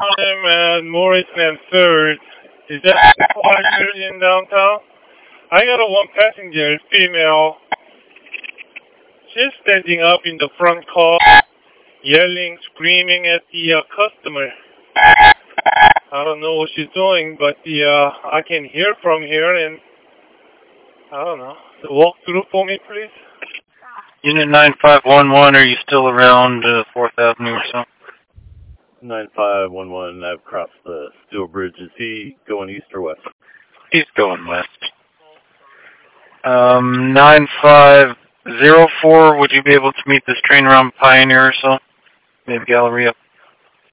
I'm at Morrison and Third. Is that here in downtown? I got a one passenger, female. She's standing up in the front car, yelling, screaming at the customer. I don't know what she's doing, but I can hear from here, and I don't know. So walk through for me, please. Unit 9511, are you still around 4th Avenue or so? 9511, I've crossed the Steel Bridge. Is he going east or west? He's going west. 9504, would you be able to meet this train around Pioneer or so? Maybe Galleria?